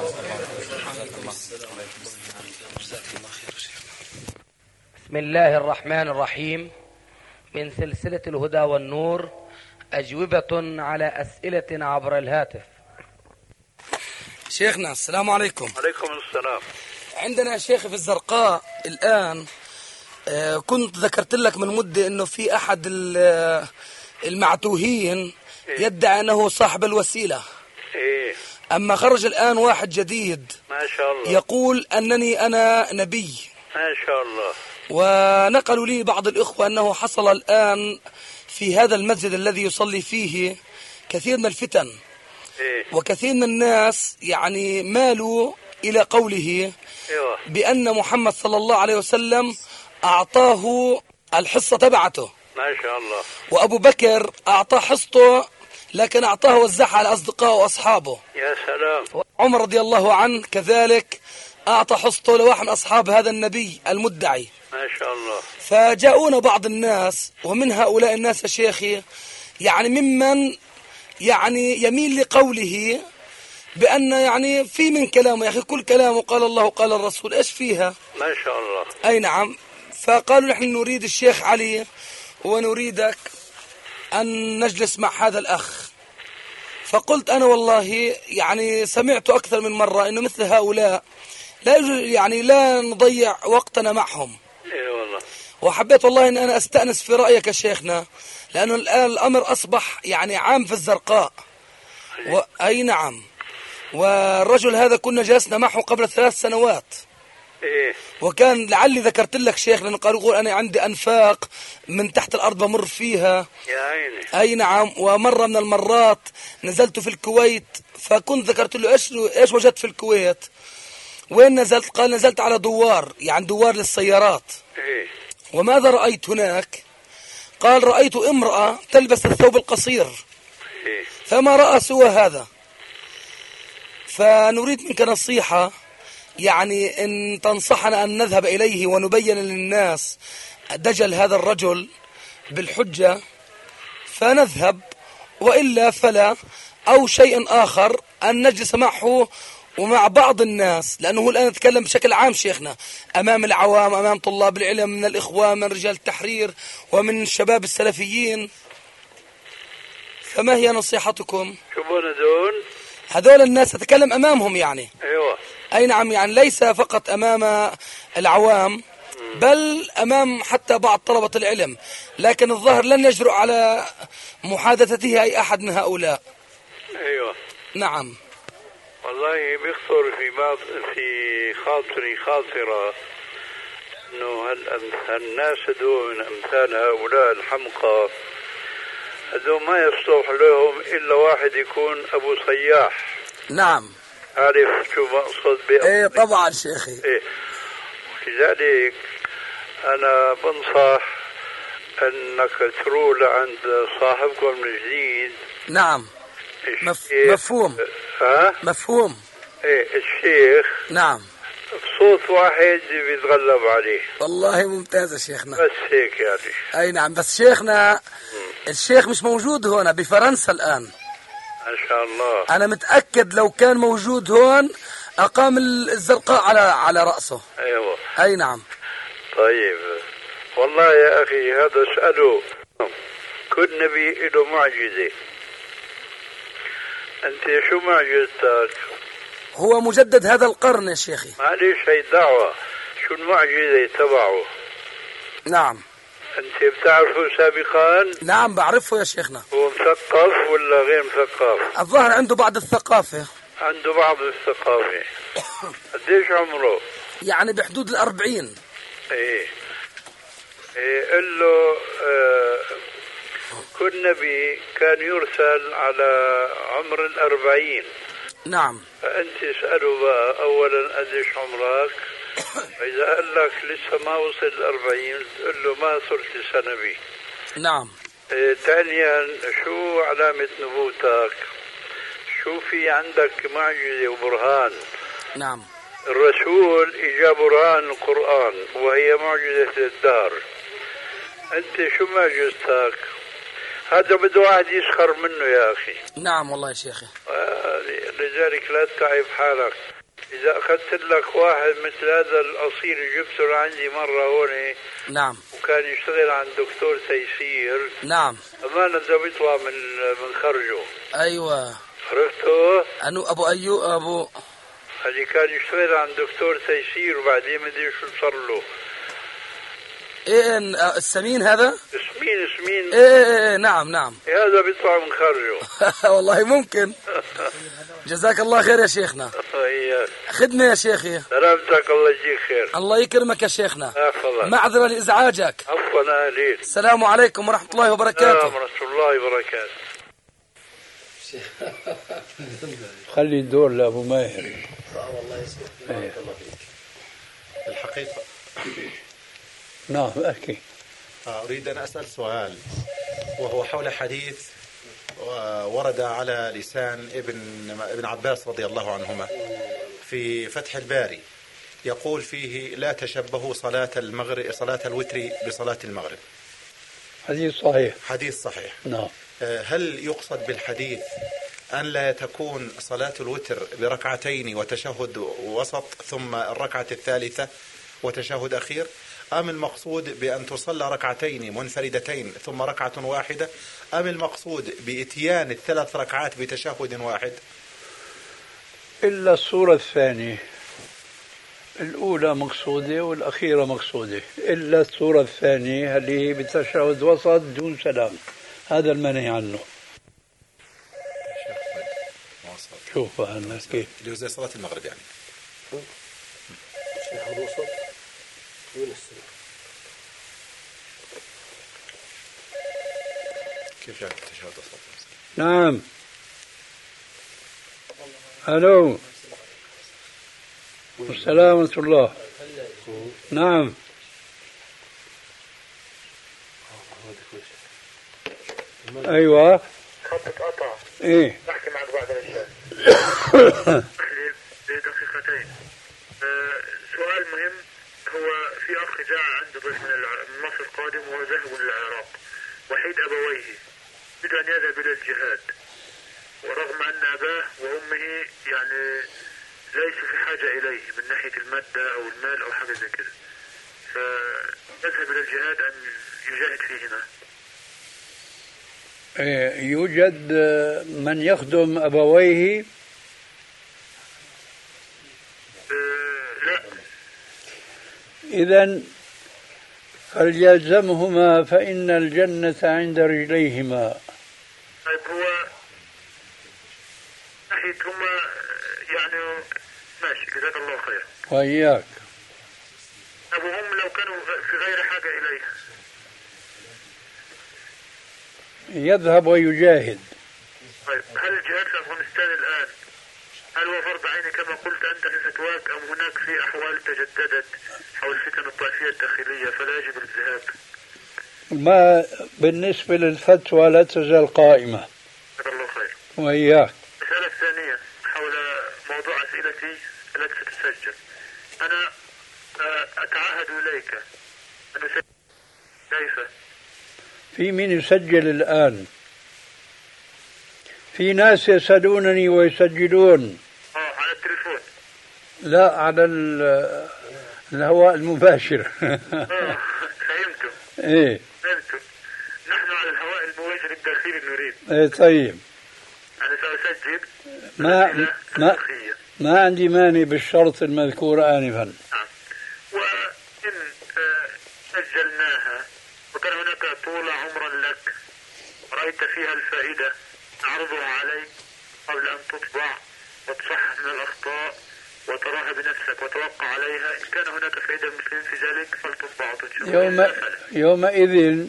بسم الله الرحمن الرحيم. من سلسلة الهدى والنور، أجوبة على أسئلة عبر الهاتف. شيخنا السلام عليكم. عليكم السلام. عندنا شيخ في الزرقاء الآن، آه كنت ذكرت لك من مدة أنه في أحد المعتوهين يدعي أنه صاحب الوسيلة. إيه. أما خرج الآن واحد جديد ما شاء الله يقول أنني أنا نبي. ما شاء الله. ونقلوا لي بعض الإخوة أنه حصل الآن في هذا المسجد الذي يصلي فيه كثير من الفتن. إيه؟ وكثير من الناس يعني مالوا إلى قوله إيوه. بأن محمد صلى الله عليه وسلم أعطاه الحصة تبعته، ما شاء الله. وأبو بكر أعطاه حصته لكن أعطاه وزعها على أصدقائه وأصحابه. يا سلام. عمر رضي الله عنه كذلك أعطى حصته لواحد من أصحاب هذا النبي المدعي. ما شاء الله. فجاءونا بعض الناس، ومن هؤلاء الناس يا شيخي يعني ممن يعني يميل لقوله بأن يعني في من كلامه، يا أخي كل كلامه قال الله قال الرسول، إيش فيها؟ ما شاء الله. أي نعم. فقالوا نحن نريد الشيخ علي ونريدك أن نجلس مع هذا الأخ. فقلت أنا والله يعني سمعت أكثر من مرة إنه مثل هؤلاء لا يعني لا نضيع وقتنا معهم. إيه والله. وحبيت والله إن أنا أستأنس في رأيك يا شيخنا، لأنه الآن الأمر أصبح يعني عام في الزرقاء. و... أي نعم. والرجل هذا كنا جلسنا معه قبل ثلاث سنوات. إيه. وكان لعلي ذكرت لك شيخ، لأنه قالوا يقول أنا عندي أنفاق من تحت الأرض بمر فيها. يا عيني. أي نعم. ومرة من المرات نزلت في الكويت، فكنت ذكرت له إيش إيش وجدت في الكويت؟ وين نزلت؟ قال نزلت على دوار، يعني دوار للسيارات. إيه. وماذا رأيت هناك؟ قال رأيت امرأة تلبس الثوب القصير. إيه. فما رأى سوى هذا. فنريد منك نصيحة، يعني إن تنصحنا أن نذهب إليه ونبين للناس دجل هذا الرجل بالحجة فنذهب، وإلا فلا، أو شيء آخر أن نجلس معه ومع بعض الناس، لأنه الآن نتكلم بشكل عام شيخنا أمام العوام، أمام طلاب العلم من الإخوان، من رجال التحرير، ومن الشباب السلفيين. فما هي نصيحتكم؟ شو هذول؟ هذول الناس أتكلم أمامهم يعني. أيوة. أي نعم، يعني ليس فقط أمام العوام بل أمام حتى بعض طلبة العلم، لكن الظاهر لن يجرؤ على محادثته أي أحد من هؤلاء. أيوة. نعم. والله بيخطر في بعض في خاطري خاطرة إنه هالناس هدول من أمثال هؤلاء الحمقى هدول ما يصلح لهم إلا واحد يكون أبو صياح. نعم. عارف شو مقصد بأبو؟ إيه طبعا شيخي. إيه. لذلك أنا بنصح أنك تروح لعند صاحبكم الجديد. نعم. مف... مفهوم. ها؟ مفهوم. إيه الشيخ. نعم. صوت واحد بيتغلب عليه. والله ممتاز يا شيخنا. بس هيك يعني. أي نعم، بس شيخنا الشيخ مش موجود هنا بفرنسا الآن. ما شاء الله. أنا متأكد لو كان موجود هون أقام الزرقاء على على رأسه. أيوة. أي نعم. طيب والله يا أخي هذا اسأله، كل نبي له معجزة. أنت شو معجزتك؟ هو مجدد هذا القرن يا شيخي. معليش هي دعوة، شو المعجزة تبعه؟ نعم. أنت بتعرفه سابقا؟ نعم بعرفه يا شيخنا. هو مثقف ولا غير مثقف؟ الظاهر عنده بعض الثقافة. عنده بعض الثقافة. قديش عمره؟ يعني بحدود الأربعين. ايه ايه قل له آه كل نبي كان يرسل على عمر الأربعين. نعم. فأنت اسأله بقى أولا قديش عمرك، إذا قال لك لسه ما وصل الأربعين تقول له ما صرت سنبي. نعم. إيه ثانيا شو علامة نبوتك، شو في عندك معجزة وبرهان. نعم. الرسول إجا برهان القرآن وهي معجزة الدهر. أنت شو معجزتك؟ هذا بده واحد يسخر منه يا أخي. نعم والله يا شيخي. آه لذلك لا تتعب حالك. إذا أخذت لك واحد مثل هذا الأصيل جبته لعندي مرة هون. نعم. وكان يشتغل عند دكتور تيسير. نعم. أمانة ده بيطلع من من خرجه. أيوة. عرفته؟ أنو أبو أيوب أبو اللي كان يشتغل عند دكتور تيسير وبعدين ما ادري شو صار له. ايه السمين هذا؟ سمين سمين. ايه, إيه نعم نعم. هذا بيطلع من خرجه. والله ممكن. جزاك الله خير يا شيخنا. طيب. خدمة يا شيخي. سلامتك الله يجزيك خير. الله يكرمك يا شيخنا. أحفظك. معذرة لإزعاجك. عفوا أهلين. السلام عليكم ورحمة الله وبركاته. السلام ورحمة الله وبركاته. خلي الدور لأبو ماهر. والله يسلمك. بارك الله فيك. الحقيقة نعم أحكي. أريد أن أسأل سؤال وهو حول حديث ورد على لسان ابن ابن عباس رضي الله عنهما في فتح الباري، يقول فيه لا تشبهوا صلاة المغرب صلاة الوتر بصلاة المغرب. حديث صحيح. حديث صحيح. نعم. هل يقصد بالحديث أن لا تكون صلاة الوتر بركعتين وتشهد وسط ثم الركعة الثالثة وتشهد أخير، أم المقصود بأن تصلى ركعتين منفردتين ثم ركعة واحدة، أم المقصود بإتيان الثلاث ركعات بتشهد واحد؟ إلا الصورة الثانية، الأولى مقصودة والأخيرة مقصودة، إلا الصورة الثانية اللي هي بتشهد وسط دون سلام، هذا المنهي عنه. شوف أنا كيف اللي هو زي صلاة المغرب يعني. تشهد وسط دون السلام. كيف يعني تشهد وسط؟ نعم. ألو. السلام ورحمة الله. نعم. أيوة. خطك قطع. إيه. بحكي معك بعد العشاء. بدقيقتين. سؤال مهم. هو في أخ جاء عنده ضيف من مصر القادم وهو ذهب للعراق وحيد أبويه، يريد أن يذهب إلى الجهاد، ورغم أن أباه وأمه يعني ليسوا في حاجة إليه من ناحية المادة أو المال أو حاجة زي كده، فيذهب إلى الجهاد أن يجاهد فيهما. يوجد من يخدم أبويه؟ أه لا. إذن فليلزمهما فإن الجنة عند رجليهما. طيب هو ناحية هما يعني ماشي، جزاك الله خير. وإياك. طب وهم لو كانوا في غير حاجة إليه؟ يذهب ويجاهد. طيب هل الجهاد في أفغانستان الآن هل هو فرض عين كما قلت أنت في فتواك، أم هناك في أحوال تجددت حول الفتن الطائفية الداخلية فلا يجب الذهاب؟ ما بالنسبة للفتوى لا تزال قائمة. جزاك الله خير. وإياك. المسألة الثانية حول موضوع أسئلتي التي ستسجل. أنا أتعهد إليك أن أسجل. كيف؟ في من يسجل الآن؟ في ناس يسألونني ويسجلون. آه على التليفون؟ لا، على الهواء المباشر. آه فهمتم. إيه فهمتم. نحن على الهواء المباشر الداخلي نريد. إيه طيب. أنا سأسجل. ما ما ما عندي مانع بالشرط المذكور آنفا. نعم. وإن سجلناها وكان هناك طول عمرا لك رأيت فيها الفائدة نعرضها عليك قبل أن تطبع وتصحح من الأخطاء وتراها بنفسك وتوقع عليها. إن كان هناك فائدة المسلمين في ذلك فلتطبع وتنشر. يوم يومئذ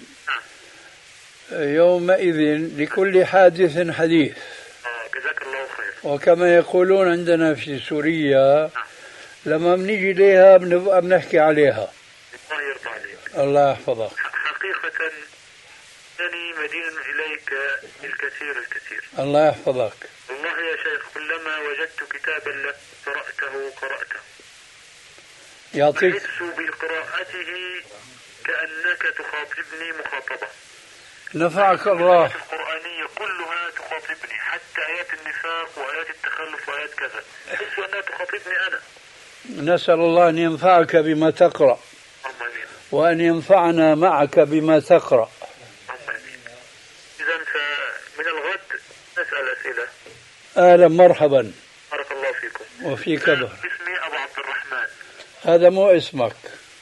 يومئذ لكل حادث حديث. آه جزاك الله خير. وكما يقولون عندنا في سوريا لما بنيجي ليها بنبقى بنحكي عليها. الله يرضى عليك. الله يحفظك. حقيقة أني مدين إليك الكثير الكثير. الله يحفظك. والله يا شيخ كلما وجدت كتابا لك قرأته قرأته. يعطيك. أحس بقراءته كأنك تخاطبني مخاطبة. نفعك الله. الآيات القرآنية كلها تخاطبني، حتى آيات النفاق وآيات التخلف وآيات كذا، أحس أنها تخاطبني أنا. نسأل الله أن ينفعك بما تقرأ وأن ينفعنا معك بما تقرأ. إذن فمن الغد نسأل أسئلة. أهلا مرحبا. بارك الله فيكم. وفيك بارك. اسمي أبو عبد الرحمن. هذا مو اسمك،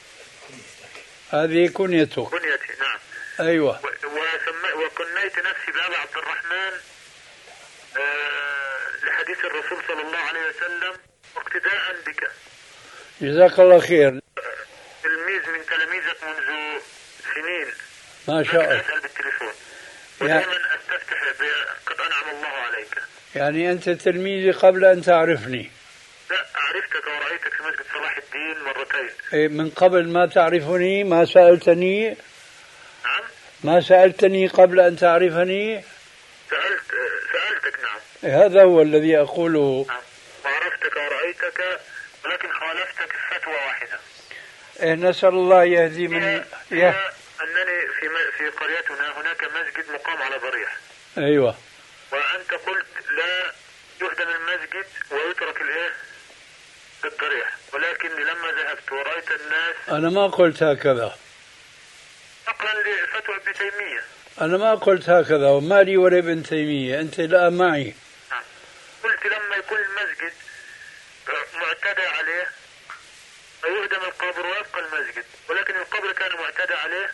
هذه كنيتك. كنيتي نعم. أيوة. وسمي وكنيت نفسي بأبو عبد الرحمن آه لحديث الرسول صلى الله عليه وسلم واقتداء بك. جزاك الله خير. تلميذ من تلاميذك منذ سنين. ما شاء الله. أسأل بالتليفون ودائما أستفتح قد أنعم الله عليك. يعني أنت تلميذي قبل أن تعرفني؟ لا، عرفتك ورأيتك في مسجد صلاح الدين مرتين. إيه من قبل ما تعرفني؟ ما سألتني؟ نعم. ما سألتني قبل أن تعرفني؟ سألت سألتك نعم. إيه هذا هو الذي أقوله. نعم. وعرفتك ورأيتك ولكن خالفتك في فتوى واحدة. إيه نسأل الله يهدي من يه... أنني في م... في قريتنا هناك مسجد مقام على ضريح. أيوة. وأنت قلت لا يهدم المسجد ويترك الإيه الضريح، ولكني لما ذهبت ورأيت الناس. أنا ما قلت هكذا. نقلا لفتوى ابن تيمية. أنا ما قلت هكذا وما لي ولا ابن تيمية، أنت لا معي. نعم. قلت لما يكون المسجد معتدى عليه فيهدم القبر ويبقى المسجد، ولكن القبر كان معتدى عليه.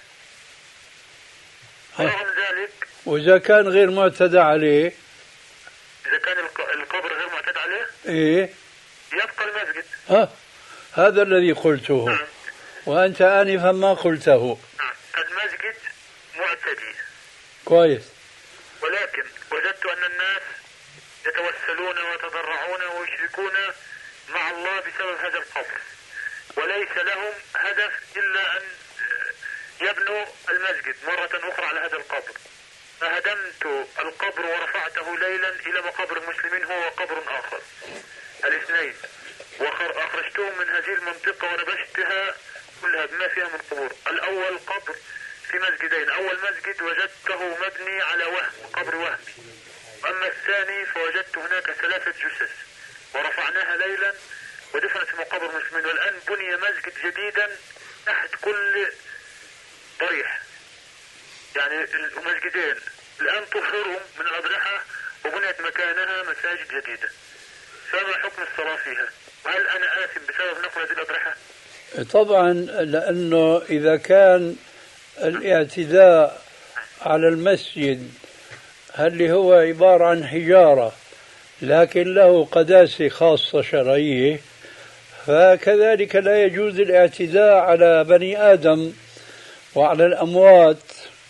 رغم ذلك. وإذا كان غير معتدى عليه. إذا كان القبر غير معتدى عليه. إيه. يبقى المسجد. ها هذا الذي قلته. نعم. وأنت آنفا ما قلته. نعم. المسجد معتدي. كويس. ولكن وجدت أن الناس يتوسلون ويتضرعون ويشركون مع الله بسبب هذا القبر، وليس لهم هدف إلا أن يبنوا المسجد مرة أخرى على هذا القبر. فهدمت القبر ورفعته ليلا إلى مقابر المسلمين هو قبر آخر، الاثنين. وأخرجتهم من هذه المنطقة ونبشتها كلها بما فيها من قبور. الأول قبر في مسجدين، أول مسجد وجدته مبني على وهم، قبر وهمي. أما الثاني فوجدت هناك ثلاثة جثث ورفعناها ليلا ودفنت في مقابر مسلمين، والآن بني مسجد جديدا تحت كل ضريح، يعني المسجدين الآن طهروا من الأضرحة وبنيت مكانها مساجد جديدة. فما حكم الصلاة فيها؟ وهل أنا آثم بسبب نقل هذه الأضرحة؟ طبعا، لأنه إذا كان الاعتداء على المسجد اللي هو عبارة عن حجارة لكن له قداسة خاصة شرعية، فكذلك لا يجوز الاعتداء على بني آدم وعلى الأموات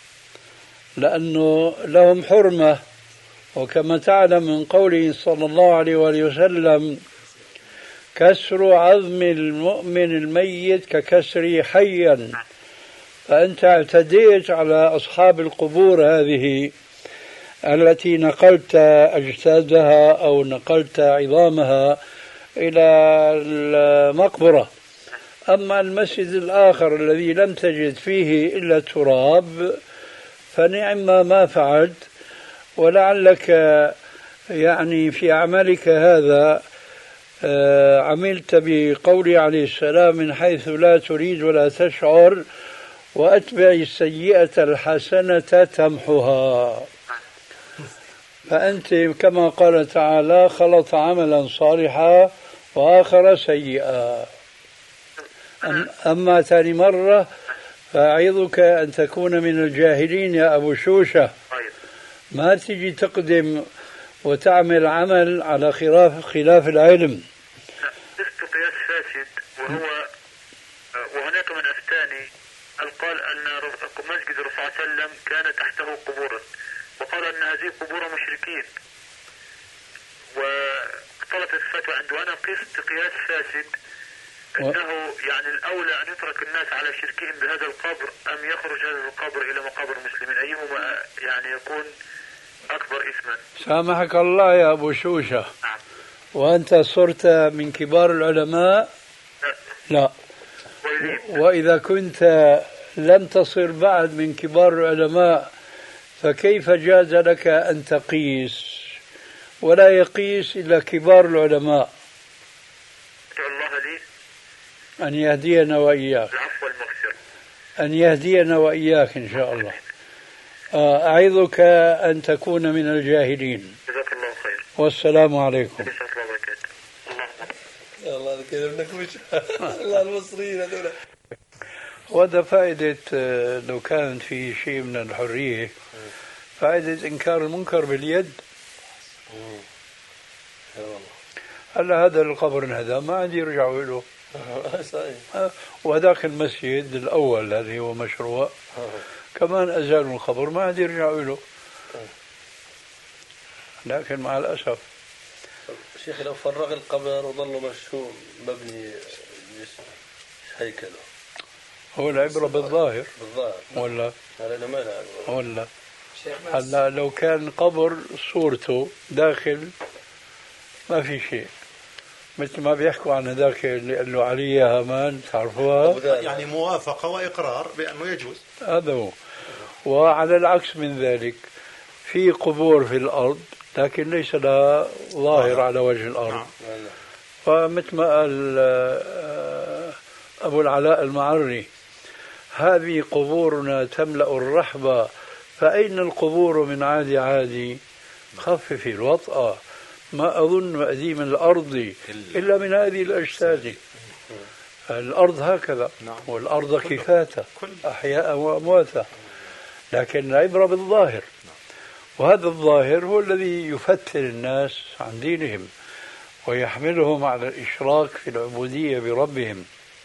لأنه لهم حرمة. وكما تعلم من قوله صلى الله عليه وآله وسلم: كسر عظم المؤمن الميت ككسره حيا. فأنت اعتديت على أصحاب القبور هذه التي نقلت أجسادها أو نقلت عظامها إلى المقبرة. أما المسجد الآخر الذي لم تجد فيه إلا تراب فنعم ما فعلت، ولعلك يعني في عملك هذا عملت بقوله عليه السلام: من حيث لا تريد ولا تشعر وأتبع السيئة الحسنة تمحها. فأنت كما قال تعالى: خلط عملا صالحا وآخر سيئا. أما ثاني مرة فأعظك أن تكون من الجاهلين يا أبو شوشة، ما تجي تقدم وتعمل عمل على خلاف خلاف العلم. شفت قياس فاسد، وهو وهناك من أفتاني قال أن مسجد الرسول صلى الله عليه وسلم كان تحته قبورا، وقال أن هذه قبور مشركين، واختلطت الفتوى عنده. وأنا قست قياس فاسد أنه يعني الأولى أن يترك الناس على شركهم بهذا القبر أم يخرج هذا القبر إلى مقابر المسلمين، أيهما يعني يكون أكبر إثما؟ سامحك الله يا أبو شوشة. نعم. وأنت صرت من كبار العلماء؟ لا, لا. وإذا كنت لم تصر بعد من كبار العلماء فكيف جاز لك أن تقيس؟ ولا يقيس إلا كبار العلماء. الله لي أن يهدينا وإياك. العفو والمغفرة. أن يهدينا وإياك إن شاء الله. أعظك أن تكون من الجاهلين. جزاك الله خير. والسلام عليكم. جزاك الله وبركاته. الله الله كذا منك وش الله المصريين هذول. وهذا فائدة لو كان في شيء من الحرية، فائدة إنكار المنكر باليد. هلا هذا القبر انهدم ما عاد يرجعوا له. صحيح. وهذاك المسجد الأول الذي هو مشروع كمان أزالوا القبر ما عاد يرجعوا له. لكن مع الأسف شيخ لو فرغ القبر وظل مشهور مبني هيكله، هو العبرة بالظاهر بالظاهر ولا هذا ما له ولا هلا لو كان قبر صورته داخل ما في شيء، مثل ما بيحكوا عن هذاك اللي قال له علي يا هامان، تعرفوها؟ يعني موافقة وإقرار بأنه يجوز. هذا هو. وعلى العكس من ذلك في قبور في الأرض لكن ليس لها ظاهر على وجه الأرض. فمثل ما قال أبو العلاء المعري: هذه قبورنا تملأ الرحبة فأين القبور من عادي عادي؟ خفف الوطأ ما أظن أديم الأرض إلا من هذه الأجساد. الأرض هكذا، والأرض كفاتا أحياء وأمواتا، لكن العبرة بالظاهر، وهذا الظاهر هو الذي يفتر الناس عن دينهم ويحملهم على الإشراك في العبودية بربهم.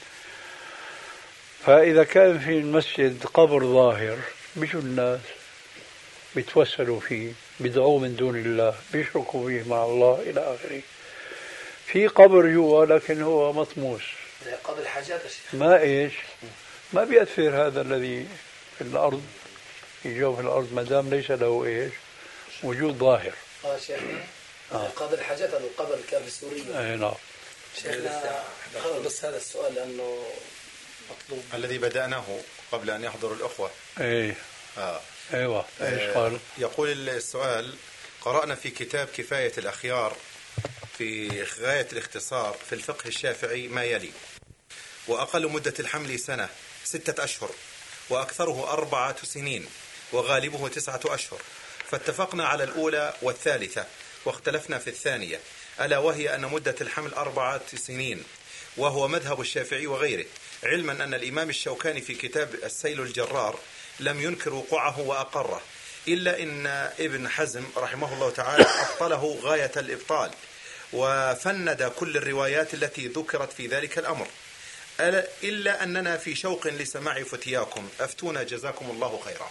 فإذا كان في المسجد قبر ظاهر بيجوا الناس بيتوسلوا فيه، بيدعوا من دون الله، بيشركوا به مع الله إلى آخره. في قبر جوا لكن هو مطموس، قبر الحاجات ما إيش ما بيأثر هذا الذي في الأرض في جوف الأرض ما دام ليس له إيش وجود ظاهر. آه شيخنا آه. قبر الحاجات هذا القبر اللي كان في سوريا. أي نعم. شيخنا بس هذا السؤال لأنه مطلوب الذي بدأناه قبل أن يحضر الأخوة. ايه آه. ايوه ايش قال؟ يقول السؤال: قرأنا في كتاب كفاية الأخيار في غاية الاختصار في الفقه الشافعي ما يلي: وأقل مدة الحمل سنة ستة أشهر، وأكثره أربعة سنين، وغالبه تسعة أشهر، فاتفقنا على الأولى والثالثة واختلفنا في الثانية، ألا وهي أن مدة الحمل أربعة سنين، وهو مذهب الشافعي وغيره، علما أن الإمام الشوكاني في كتاب السيل الجرار لم ينكر وقوعه وأقره، إلا إن ابن حزم رحمه الله تعالى أبطله غاية الإبطال، وفند كل الروايات التي ذكرت في ذلك الأمر، إلا أننا في شوق لسماع فتياكم، أفتونا جزاكم الله خيرا.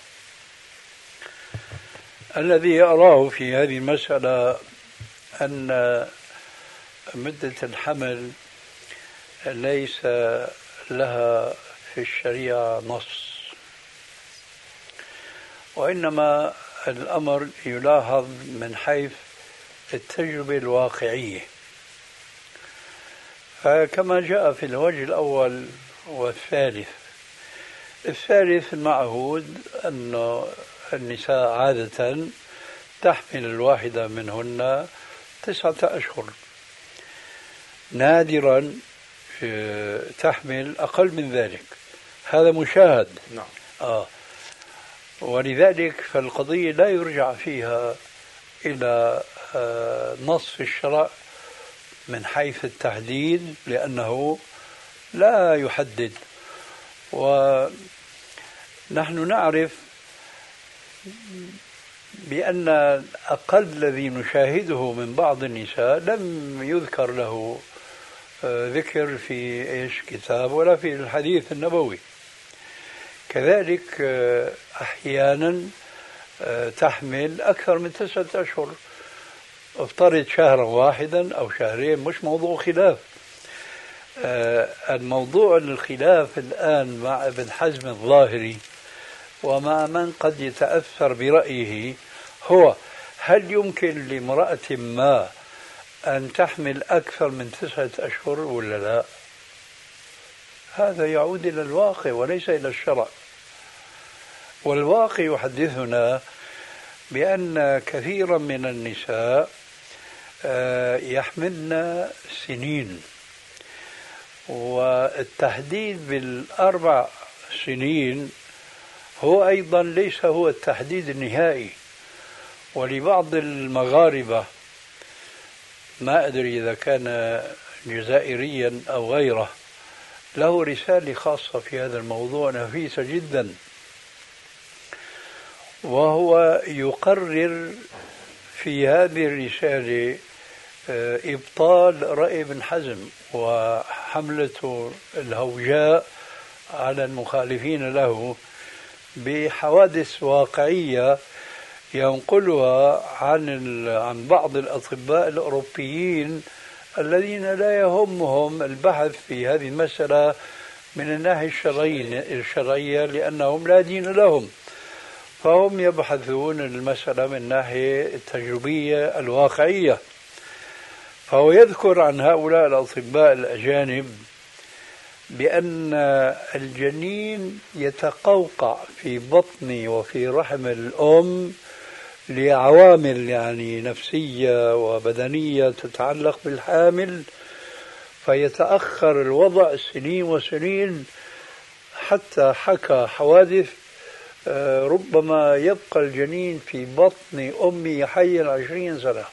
الذي أراه في هذه المسألة أن مدة الحمل ليس لها في الشريعة نص، وإنما الأمر يلاحظ من حيث التجربة الواقعية. فكما جاء في الوجه الأول والثالث، الثالث المعهود أن النساء عادة تحمل الواحدة منهن تسعة أشهر، نادرا تحمل أقل من ذلك، هذا مشاهد. نعم. آه. ولذلك فالقضية لا يرجع فيها إلى آه نص في الشرع من حيث التحديد، لأنه لا يحدد. ونحن نعرف بأن أقل الذي نشاهده من بعض النساء لم يذكر له ذكر في إيش كتاب ولا في الحديث النبوي. كذلك أحيانا تحمل أكثر من تسعة أشهر، افترض شهرا واحدا أو شهرين، مش موضوع خلاف. الموضوع الخلاف الآن مع ابن حزم الظاهري ومع من قد يتأثر برأيه هو: هل يمكن لامرأة ما أن تحمل أكثر من تسعة أشهر ولا لا؟ هذا يعود إلى الواقع وليس إلى الشرع. والواقع يحدثنا بأن كثيرا من النساء يحملن سنين، والتحديد بالأربع سنين هو أيضا ليس هو التحديد النهائي. ولبعض المغاربة، ما أدري إذا كان جزائريا أو غيره، له رسالة خاصة في هذا الموضوع نفيسة جدا، وهو يقرر في هذه الرسالة إبطال رأي ابن حزم وحملته الهوجاء على المخالفين له بحوادث واقعية ينقلها عن عن بعض الأطباء الأوروبيين الذين لا يهمهم البحث في هذه المسألة من الناحية الشرعية لأنهم لا دين لهم، فهم يبحثون المسألة من الناحية التجريبية الواقعية. فهو يذكر عن هؤلاء الأطباء الأجانب بأن الجنين يتقوقع في بطن وفي رحم الأم لعوامل يعني نفسية وبدنية تتعلق بالحامل، فيتأخر الوضع سنين وسنين، حتى حكى حوادث ربما يبقى الجنين في بطن أمه حيا عشرين سنة.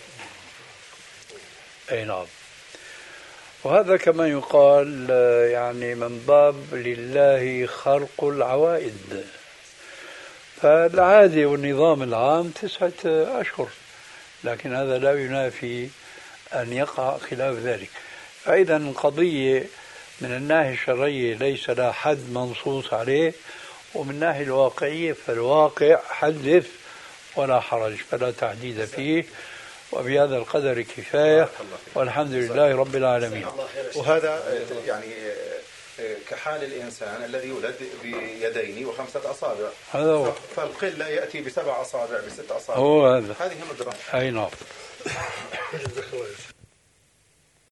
أي نعم. وهذا كما يقال يعني من باب لله خرق العوائد، فالعادة والنظام العام تسعة أشهر، لكن هذا لا ينافي أن يقع خلاف ذلك. فإذا القضية من الناحية الشرعية ليس لها حد منصوص عليه، ومن الناحية الواقعية فالواقع حدث ولا حرج، فلا تحديد فيه. وبهذا القدر كفاية، والحمد لله رب العالمين. وهذا يعني كحال الإنسان الذي يولد بيدين وخمسة أصابع، هذا هو. فالقلة يأتي بسبع أصابع بست أصابع، هو هذا. هذه ندرة. أي نعم.